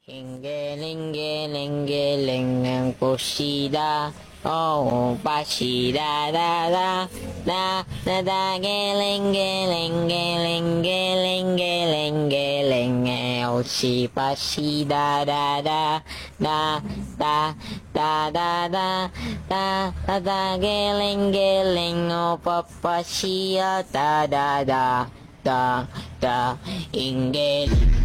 링게링게링게링 꽃이다 오빠시다다다 나나다게링게링게링게링게링게 오시바시다다다 나다다다다 나다게링게링 오빠빠시야 다다다 다다 잉게링